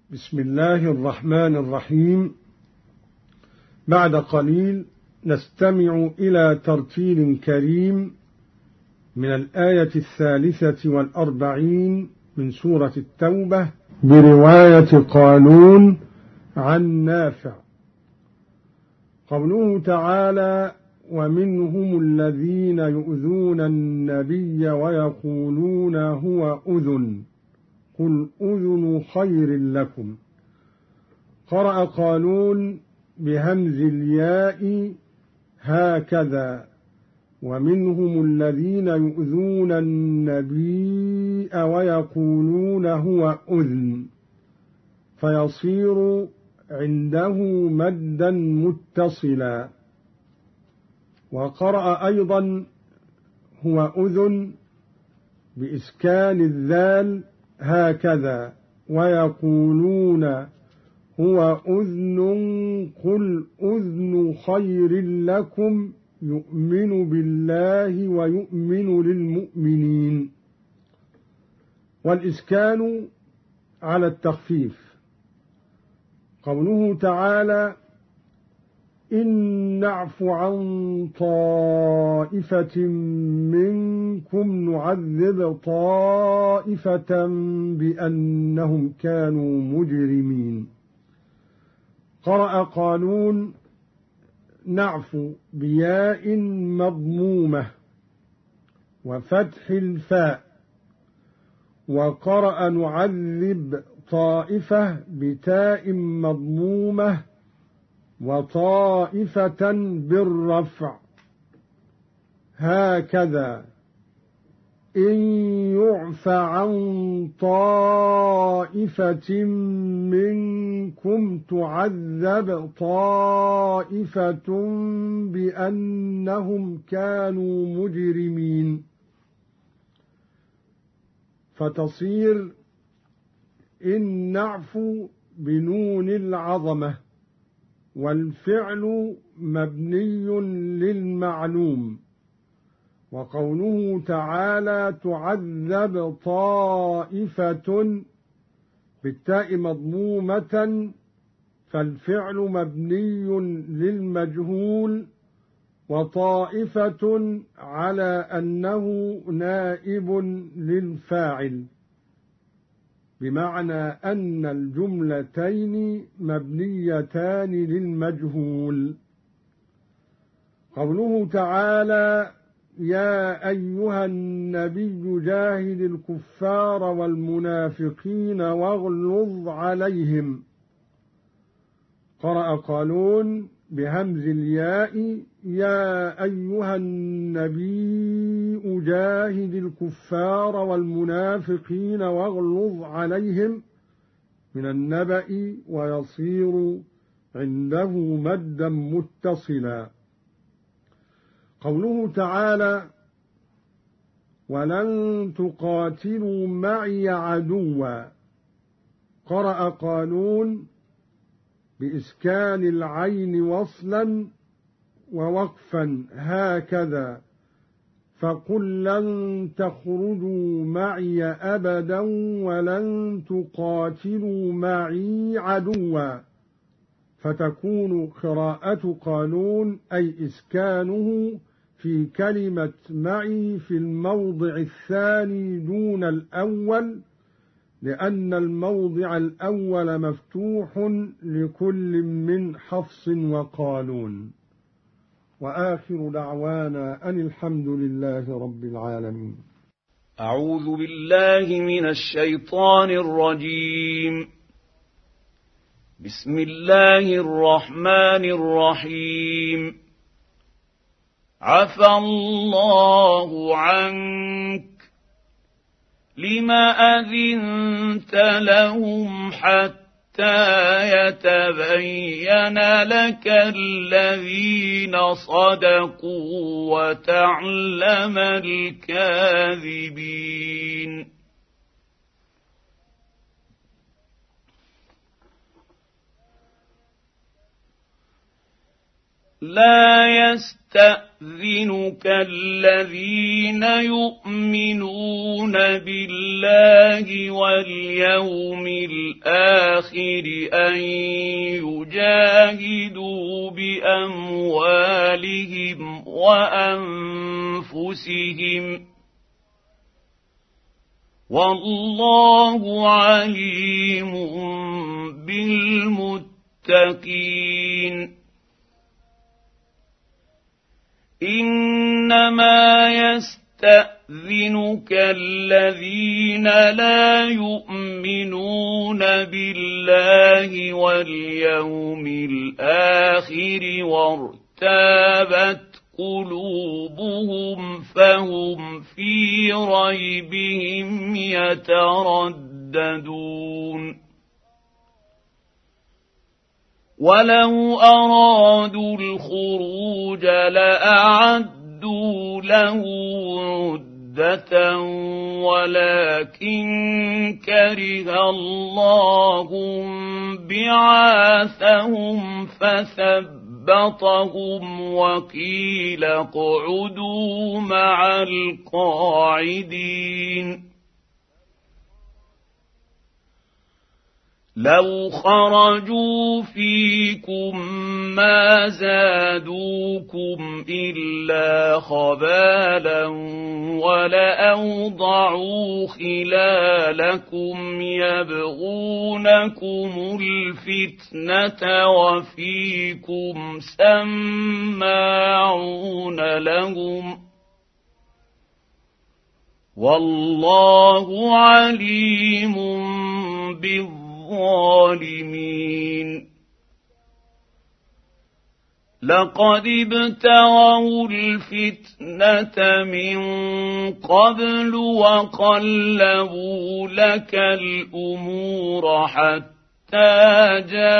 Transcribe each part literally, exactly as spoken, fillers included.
بسم الله الرحمن الرحيم. بعد قليل نستمع إلى ترتيل كريم من الآية الثالثة والأربعين من سورة التوبة برواية قالون عن نافع. قوله تعالى: ومنهم الذين يؤذون النبي ويقولون هو أذن قل أذن خير لكم. قرأ قالون بهمز الياء هكذا: ومنهم الذين يؤذون النبي ويقولون هو أذن، فيصير عنده مدا متصلا. وقرأ أيضا هو أذن بإسكان الذال هكذا: ويقولون هو أذن قل أذن خير لكم يؤمن بالله ويؤمن للمؤمنين. والإسكان على التخفيف. قوله تعالى: إن نعف عن طائفة منكم نعذب طائفة بأنهم كانوا مجرمين. قرأ قالون نعف بياء مضمومة وفتح الفاء، وقرأ نعذب طائفة بتاء مضمومة وطائفة بالرفع هكذا: إن يعف عن طائفة منكم تعذب طائفة بأنهم كانوا مجرمين، فتصير إن نعفو بنون العظمة، والفعل مبني للمعلوم. وقوله تعالى تعذب طائفة بالتاء مضمومة، فالفعل مبني للمجهول، وطائفة على أنه نائب للفاعل، بمعنى أن الجملتين مبنيتان للمجهول. قوله تعالى: يا أيها النبي جاهد الكفار والمنافقين واغلظ عليهم. قرأ قالون بهمز الياء يا أيها النبي جاهد الكفار والمنافقين واغلظ عليهم من النبأ، ويصير عنده مدا متصلا. قوله تعالى: ولن تقاتلوا معي عدوا. قرأ قالون بإسكان العين وصلا ووقفا هكذا: فقل لن تخرجوا معي أبدا ولن تقاتلوا معي عدوا، فتكون قراءة قالون أي إسكانه في كلمة معي في الموضع الثاني دون الأول، لأن الموضع الأول مفتوح لكل من حفص وقالون. وآخر دعوانا أن الحمد لله رب العالمين. أعوذ بالله من الشيطان الرجيم. بسم الله الرحمن الرحيم. عفى الله عنك لم أذنت لهم حتى يتبين لك الذين صدقوا وتعلم الكاذبين. لا يستأذنك يستأذنك الذين يؤمنون بالله واليوم الآخر أن يجاهدوا بأموالهم وأنفسهم والله عليم بالمتقين. إنما يستأذنك الذين لا يؤمنون بالله واليوم الآخر وارتابت قلوبهم فهم في ريبهم يترددون. ولو أرادوا الخروج لأعدوا له عدة ولكن كره الله بعاثهم فثبطهم وقيل اقعدوا مع القاعدين. لو خرجوا فيكم ما زادوكم إلا خبالا ولأوضعوا خلالكم يبغونكم الفتنة وفيكم سماعون لهم والله عليم بالظالمين. الظالمين. لقد ابتغوا الفتنة من قبل وقلبوا لك الأمور حتى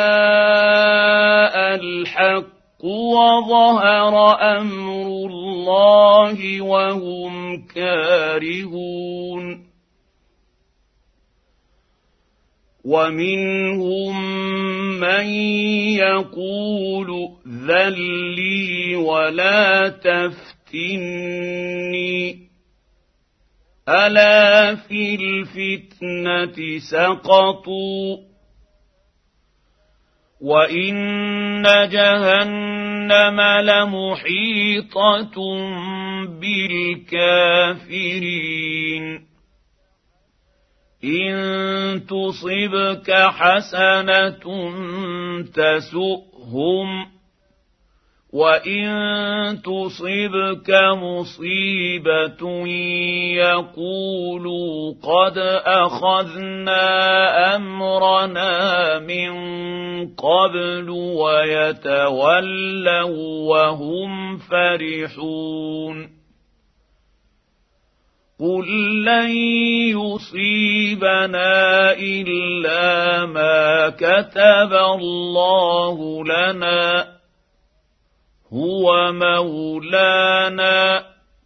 جاء الحق وظهر أمر الله وهم كارهون. ومنهم من يقول ائذن لي ولا تفتني ألا في الفتنة سقطوا وإن جهنم لمحيطة بالكافرين. إن تصبك حسنة تسؤهم وإن تصبك مصيبة يقولوا قد أخذنا أمرنا من قبل ويتولوا وهم فرحون. قل لن يصيبنا إلا ما كتب الله لنا هو مولانا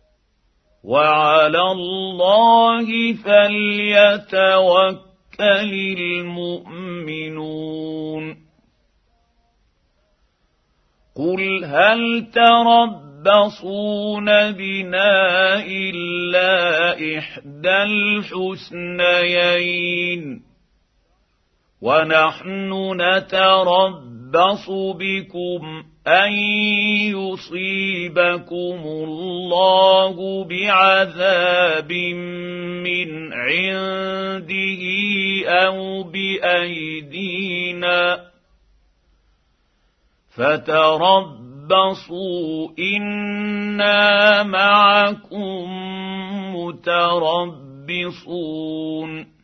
وعلى الله فليتوكل المؤمنون. قل هل تربصون يتربصون بنا إلا إحدى الحسنيين ونحن نتربص بكم أن يصيبكم الله بعذاب من عنده أو بأيدينا فتربصوا إنا معكم متربصون.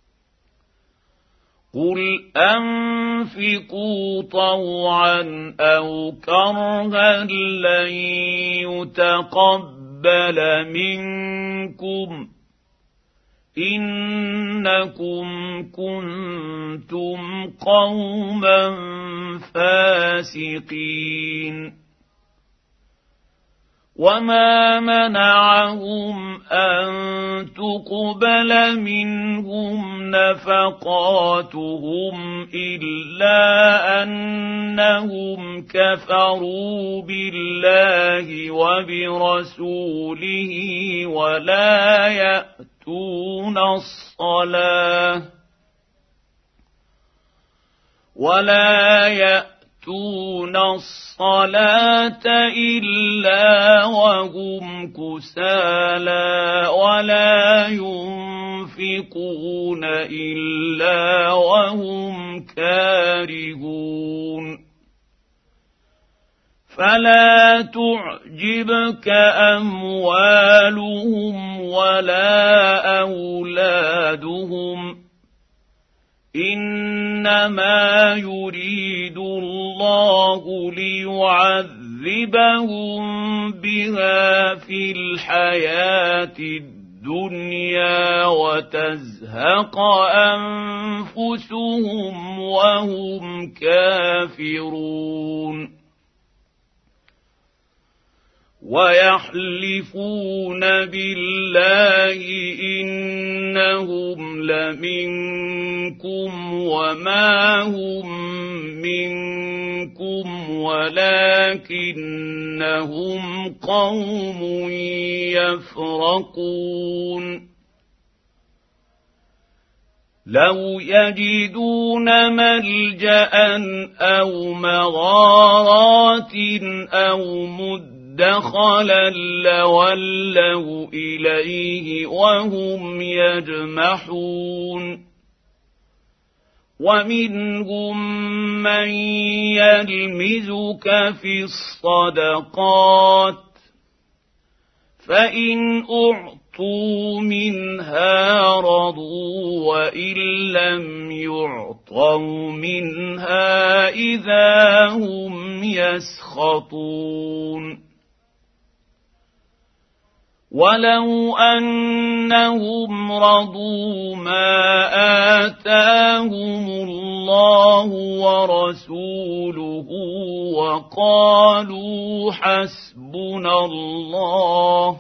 قل أنفقوا طوعا أو كرها لن يتقبل منكم إنكم كنتم قوما فاسقين. وما منعهم أن تقبل منهم نفقاتهم إلا أنهم كفروا بالله وبرسوله ولا يأتون الصلاة ولا يأتون الصلاة إلا وهم كسالى ولا ينفقون إلا وهم كارهون فلا تعجبك أموالهم ولا أولادهم إنما يريد الله ليعذبهم بها في الحياة الدنيا وتزهق أنفسهم وهم كافرون ويحلفون بالله إنهم لمنكم وما هم منكم ولكنهم قوم يفرقون لو يجدون ملجأ أو مغارات أو مد دخلا لولوا إليه وهم يجمحون ومنهم من يلمزك في الصدقات فإن أعطوا منها رضوا وإن لم يعطوا منها إذا هم يسخطون ولو أنهم رضوا ما آتاهم الله ورسوله وقالوا حسبنا الله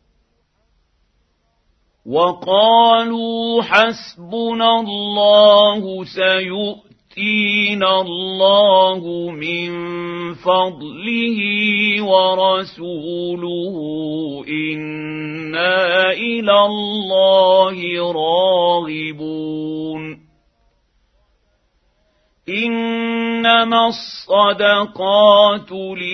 وقالوا حسبنا الله سيؤتينا الله من فضله ورسوله إنا إلى الله راغبون إنما الصدقات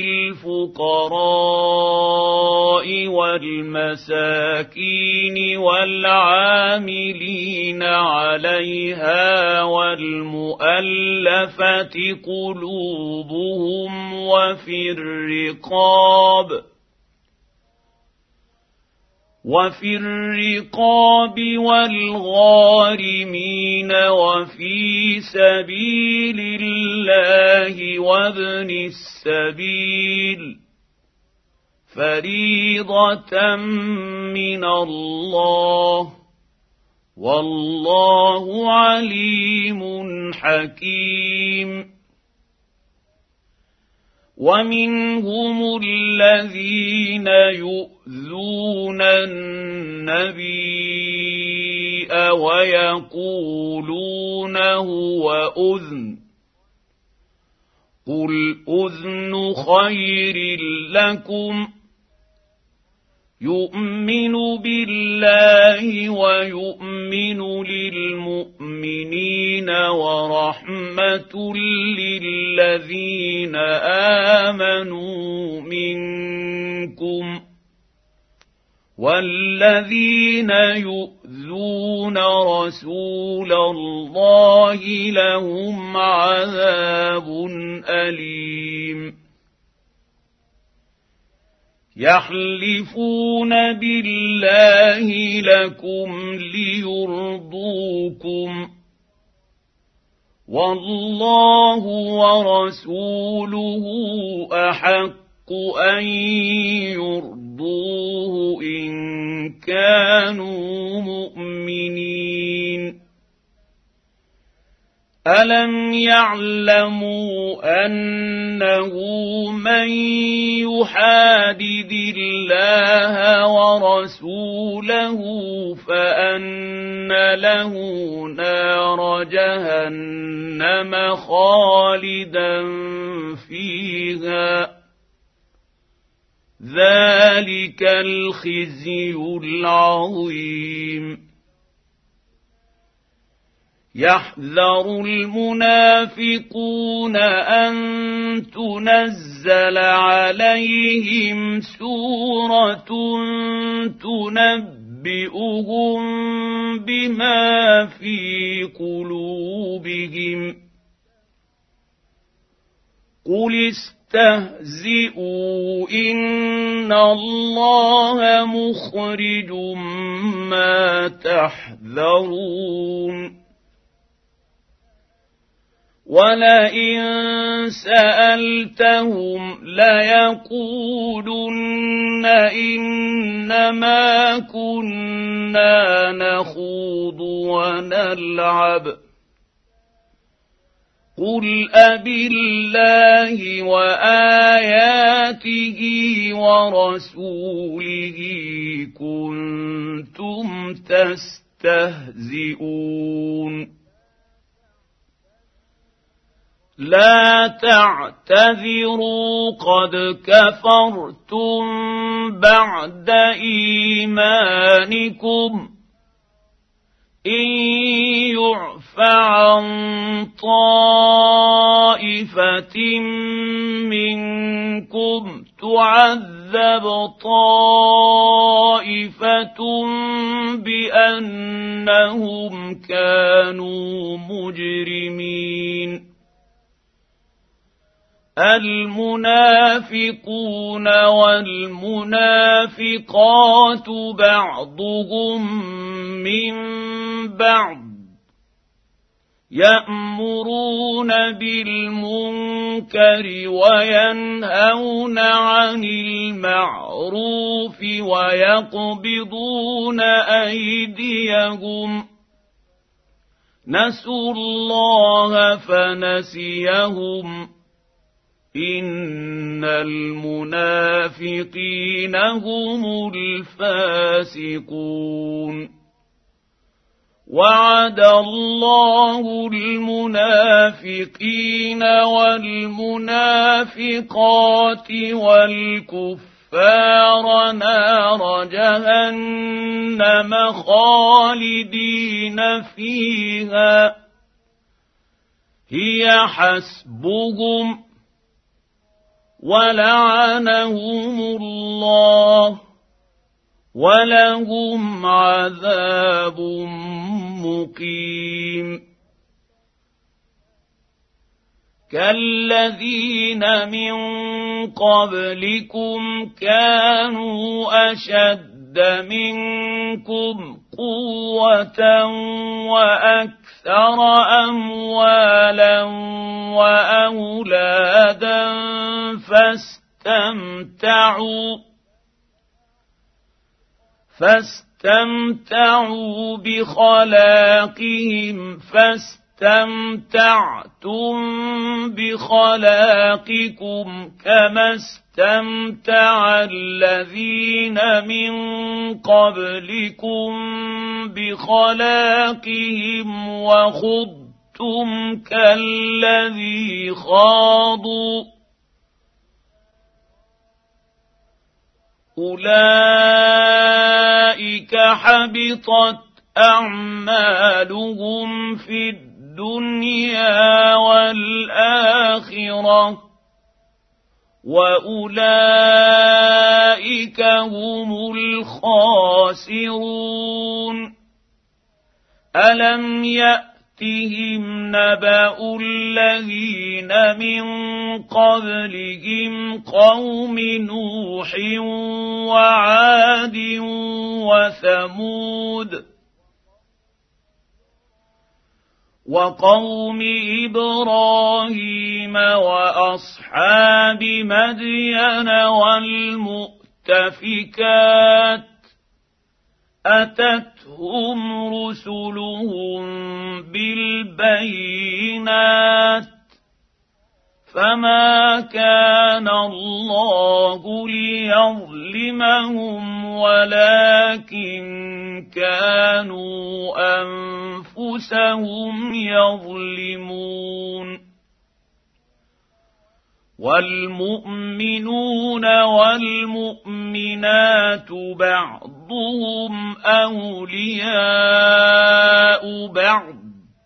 للفقراء والمساكين والعاملين عليها والمؤلفة قلوبهم وفي الرقاب وفي الرقاب والغارمين وفي سبيل الله وابن السبيل فريضة من الله والله عليم حكيم ومنهم الذين يؤذون النبي ويقولون هو أذن قل أذن خير لكم يؤمن بالله ويؤمن للمؤمنين ورحمة للذين آمنوا منكم والذين يؤذون رسول الله لهم عذاب أليم يحلفون بالله لكم ليرضوكم والله ورسوله أحق أن يرضوه إن كانوا مؤمنين ألم يعلموا أنه من يحادد الله ورسوله فأن له نار جهنم خالدا فيها ذلك الخزي العظيم يحذر المنافقون أن تنزل عليهم سورة تنبئهم بما في قلوبهم قل استهزئوا إن الله مخرج ما تحذرون ولئن سألتهم ليقولن إنما كنا نخوض ونلعب قل أبالله وآياته ورسوله كنتم تستهزئون لا تعتذروا قد كفرتم بعد إيمانكم إن يعف عن طائفة منكم تعذب طائفة بأنهم كانوا مجرمين المنافقون والمنافقات بعضهم من بعض يأمرون بالمنكر وينهون عن المعروف ويقبضون أيديهم نسوا الله فنسيهم إن المنافقين هم الفاسقون وعد الله المنافقين والمنافقات والكفار نار جهنم خالدين فيها هي حسبهم ولعنهم الله ولهم عذاب مقيم كالذين من قبلكم كانوا أشد منكم قوة وأكثر أموالا وأولادا فاستمتعوا فاستمتعوا بخلاقهم فاستمتعتم بخلاقكم كما استمتع الذين من قبلكم بخلاقهم وخضتم كالذي خاضوا أولئك حبطت أعمالهم في الدنيا والآخرة وأولئك هم الخاسرون ألم يأتهم نبأ الذين من قبلهم قوم نوح وعاد وثمود وقوم إبراهيم وأصحاب مدين والمؤتفكات أتتهم رسلهم بالبينات فما كان الله ليظلمهم ولكن كانوا أنفسهم يظلمون والمؤمنون والمؤمنات بعضهم أولياء بعض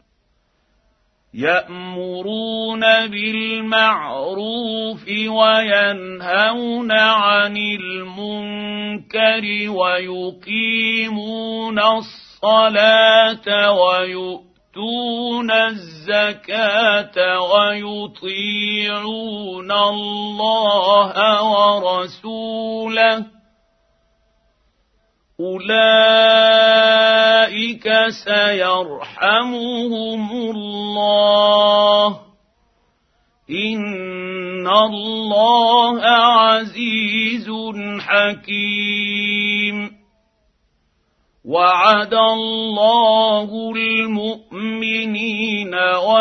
يأمرون بالمعروف وينهون عن المنكر ويقيمون الصلاة ويؤتون الزكاة ويطيعون الله ورسوله أولئك سيرحمهم الله إن الله عزيز حكيم وعد الله المؤمنين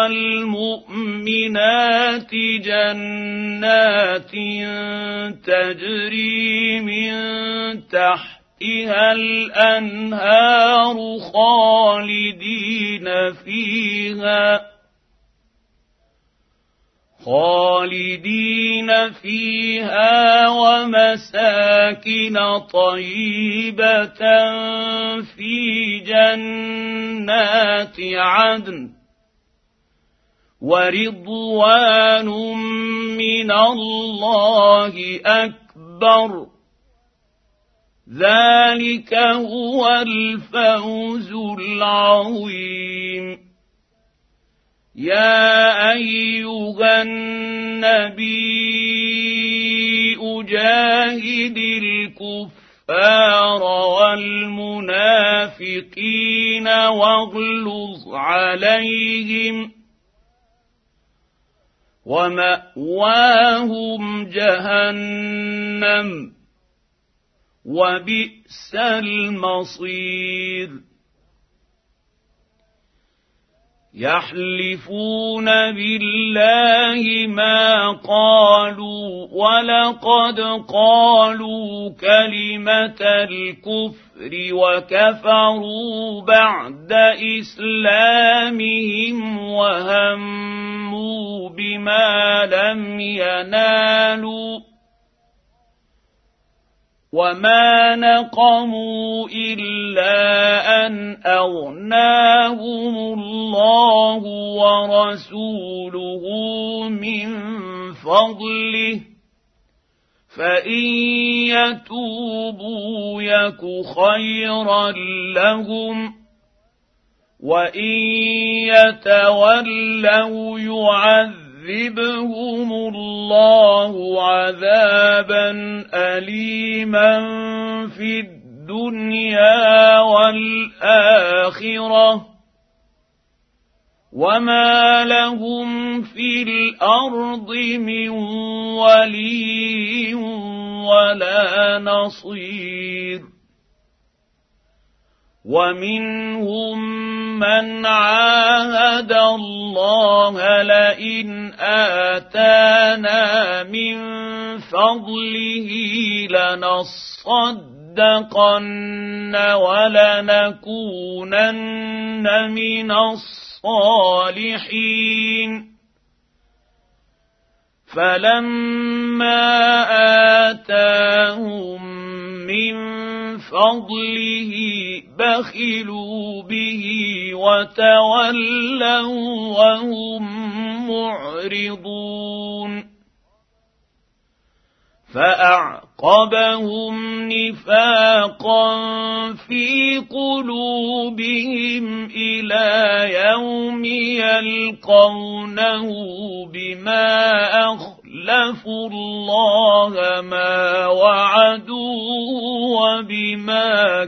والمؤمنات جنات تجري من تحت فيها الأنهار خالدين فيها خالدين فيها ومساكن طيبة في جنات عدن ورضوان من الله أكبر ذلك هو الفوز العظيم يا أيها النبي جاهد الكفار والمنافقين واغلظ عليهم ومأواهم جهنم وبئس المصير يحلفون بالله ما قالوا ولقد قالوا كلمة الكفر وكفروا بعد إسلامهم وهموا بما لم ينالوا وما نقموا إلا أن أغناهم الله ورسوله من فضله فإن يتوبوا يك خيرا لهم وإن يتولوا يعذبهم يعذبهم الله عذابا أليما في الدنيا والآخرة وما لهم في الأرض من ولي ولا نصير ومنهم من عاهد الله لئن آتانا من فضله لنصدقن ولنكونن من الصالحين فلما آتاهم من فضله بخلوا به وتولوا وهم معرضون فأعقبهم نفاقا في قلوبهم إلى يوم يلقونه بما أخلفوا الله ما وعدوه وبما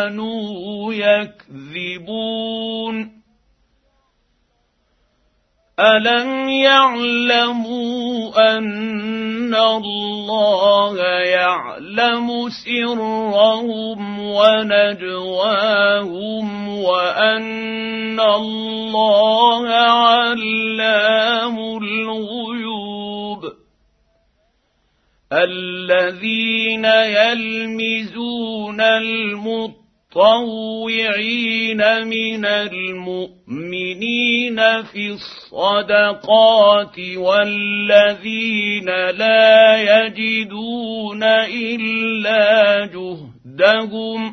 كانوا يكذبون ألم يعلموا أن الله يعلم سرهم ونجواهم وأن الله علام الغيوب الذين يلمزون المطوعين من المؤمنين في الصدقات والذين لا يجدون إلا جهدهم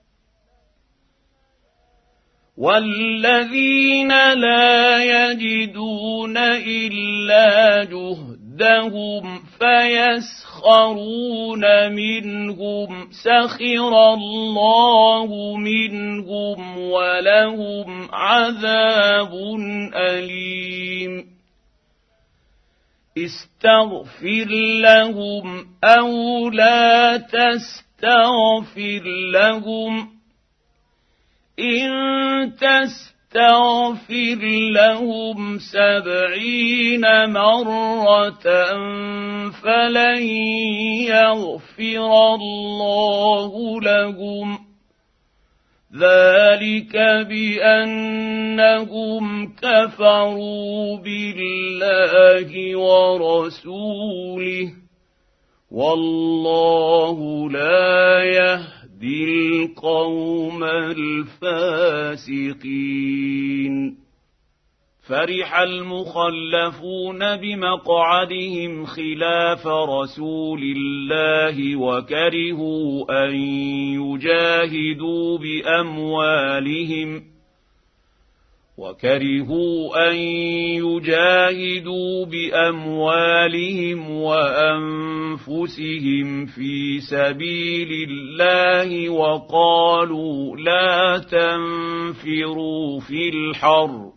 والذين لا يجدون إلا جهدهم فيسخرون منهم سخر الله منهم ولهم عذاب أليم استغفر لهم أو لا تستغفر لهم إن تستغفر لهم سبعين مرة فلن يغفر الله لهم ذلك بأنهم كفروا بالله ورسوله والله لا يهدي القوم الفاسقين فرح المخلفون بمقعدهم خلاف رسول الله وكرهوا أن يجاهدوا بأموالهم وكرهوا أن يجاهدوا بأموالهم وأنفسهم في سبيل الله وقالوا لا تنفروا في الحر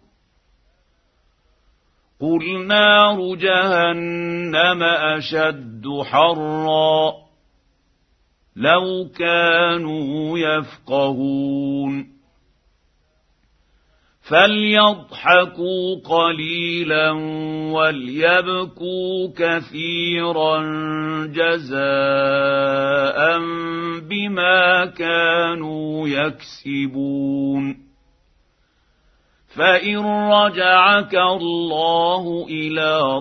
قل نار جهنم أشد حرا لو كانوا يفقهون فليضحكوا قليلا وليبكوا كثيرا جزاء بما كانوا يكسبون فإن رجعك الله إلى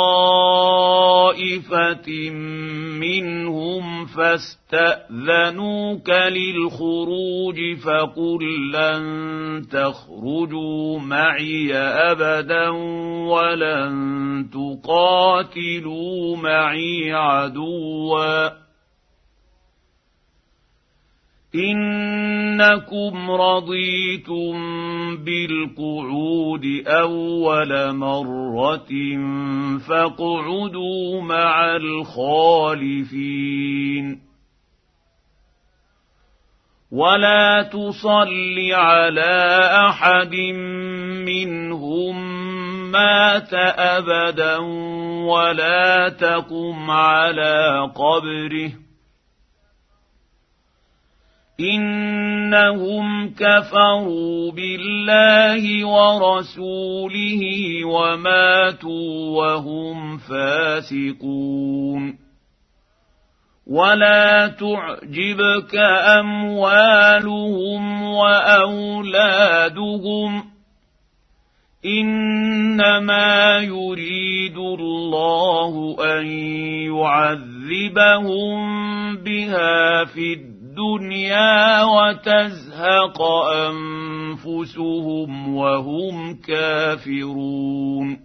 طائفة منهم فاستأذنوك للخروج فقل لن تخرجوا معي أبدا ولن تقاتلوا معي عدوا إنكم رضيتم بالقعود أول مرة فاقعدوا مع الخالفين ولا تصل على أحد منهم مات أبدا ولا تقم على قبره إنهم كفروا بالله ورسوله وماتوا وهم فاسقون ولا تعجبك أموالهم وأولادهم إنما يريد الله أن يعذبهم بها في الدنيا الدنيا وتزهق أنفسهم وهم كافرون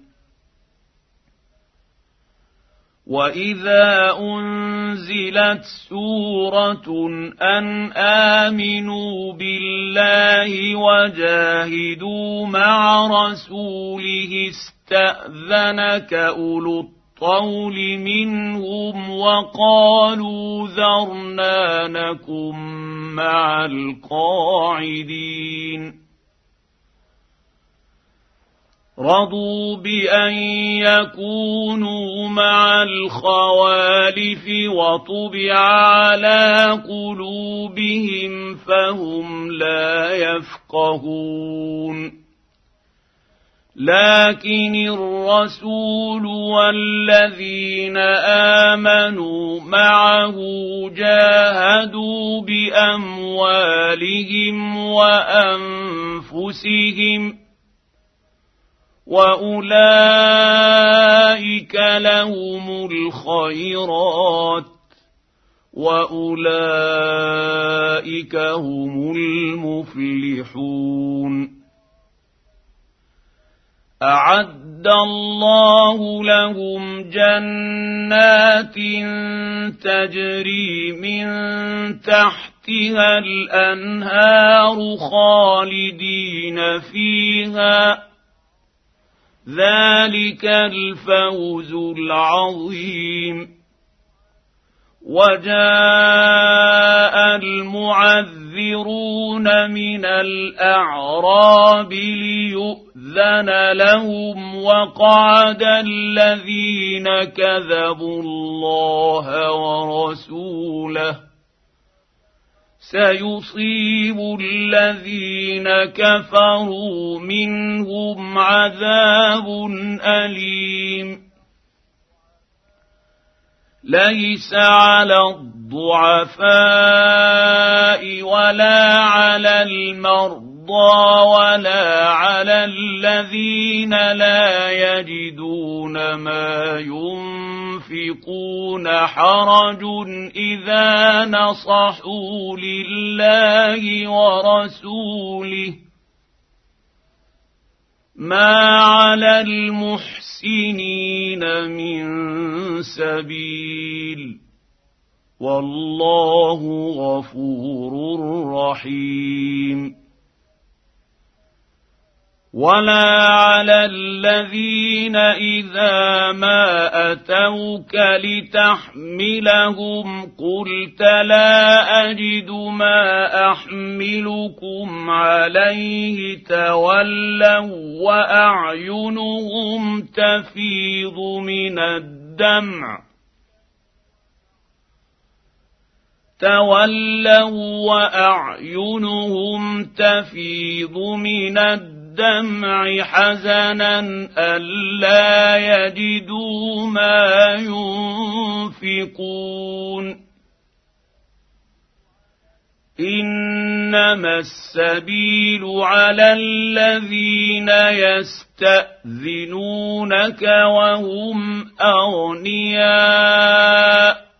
وإذا أنزلت سورة أن آمنوا بالله وجاهدوا مع رسوله استأذنك أولو الطول منهم وقالوا ذرنا نكن مع القاعدين رضوا بأن يكونوا مع الخوالف وطبع على قلوبهم فهم لا يفقهون لكن الرسول والذين آمنوا معه جاهدوا بأموالهم وأنفسهم وأولئك لهم الخيرات وأولئك هم المفلحون أعد الله لهم جنات تجري من تحتها الأنهار خالدين فيها ذلك الفوز العظيم وجاء المعذرون من الأعراب ليؤذن لهم وقعد الذين كذبوا الله ورسوله سيصيب الذين كفروا منهم عذاب أليم ليس على الضعفاء ولا على المرضى ولا على الذين لا يجدون ما ينفقون حرج إذا نصحوا لله ورسوله ما على المحسنين من سبيل والله غفور رحيم ولا على الذين إذا ما أتوك لتحملهم قلت لا أجد ما أحملكم عليه تولوا وأعينهم تفيض من الدمع تولوا وأعينهم تفيض من الدمع الدمع حزنا ألا يجدوا ما ينفقون إنما السبيل على الذين يستأذنونك وهم أغنياء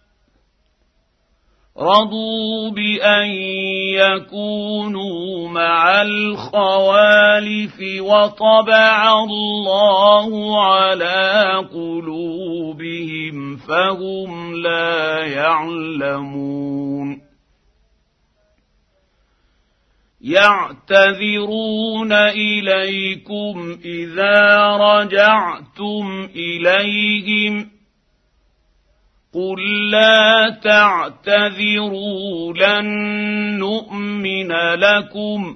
رضوا بأن يكونوا مع الخوالف وطبع الله على قلوبهم فهم لا يعلمون يعتذرون إليكم إذا رجعتم إليهم قل لا تعتذروا لن نؤمن لكم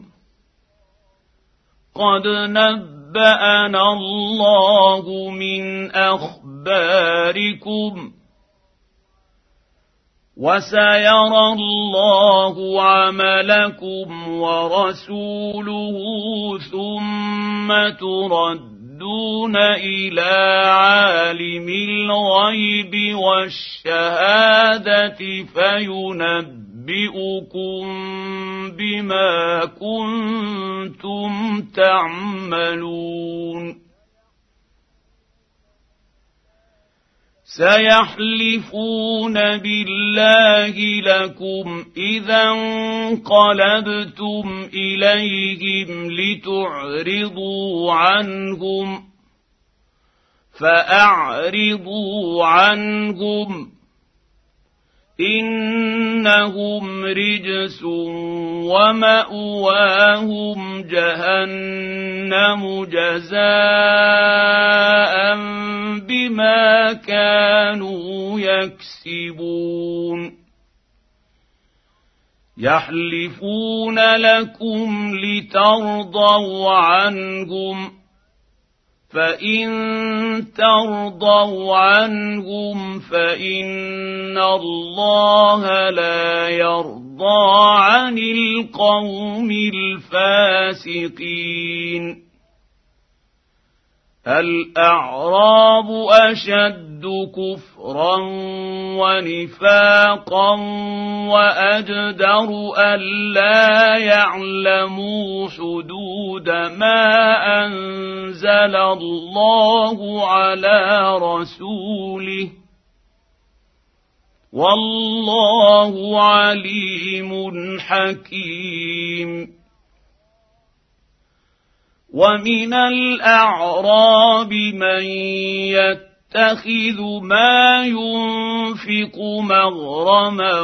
قد نبأنا الله من أخباركم وسيرى الله عملكم ورسوله ثم تردون دون إلى عالم الغيب والشهادة فينبئكم بما كنتم تعملون سيحلفون بالله لكم إذا انقلبتم إليهم لتعرضوا عنهم فأعرضوا عنهم إنهم رجس ومأواهم جهنم جزاء بما كانوا يكسبون يحلفون لكم لترضوا عنهم فإن ترضوا عنهم فإن الله لا يرضى عن القوم الفاسقين الأعراب أشد كفرا ونفاقا وأجدر ألا يعلموا حدود ما أنزل الله على رسوله والله عليم حكيم. ومن الأعراب من يتخذ ما ينفق مغرما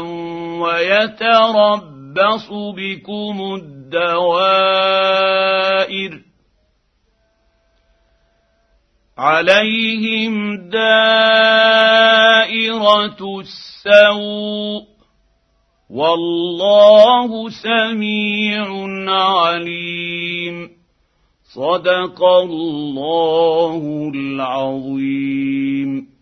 ويتربص بكم الدوائر عليهم دائرة السوء والله سميع عليم. صدق الله العظيم.